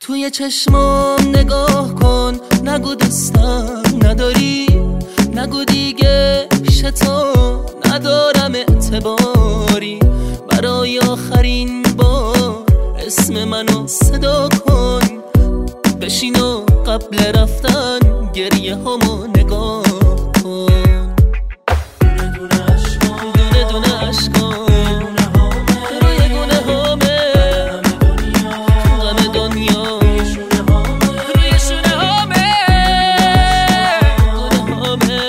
توی چشمام نگاه کن، نگو دوستم نداری، نگو دیگه پیش تو ندارم اعتباری. برای آخرین بار اسم منو صدا کن، بشین و قبل رفتن گریه همو نگاه کن. دونه دونه عشقام، دونه دونه عشقام روی گونه همه غم دنیا، روی شونه همه گونه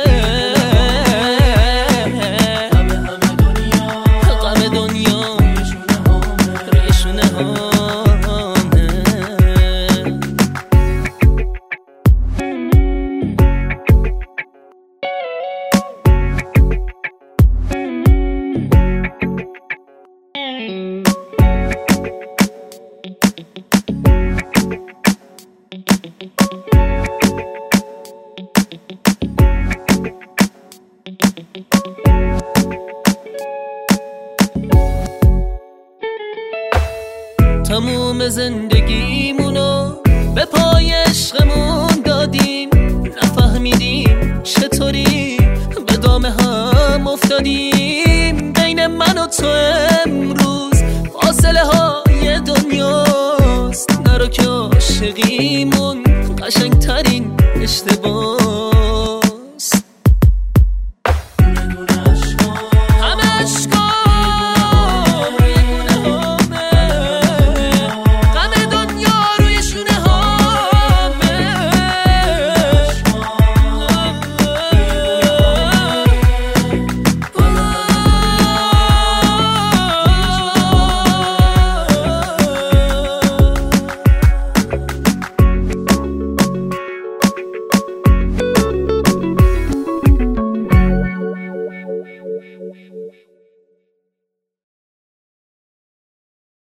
همه غم دنیا، روی شونه همه. تموم زندگیمونو به پای عشقمون دادیم، نفهمیدیم چطوری به دام هم افتادیم. بین من و تو امروز فاصله های دنیاست، نرو که عاشقیمون قشنگترین اشتباه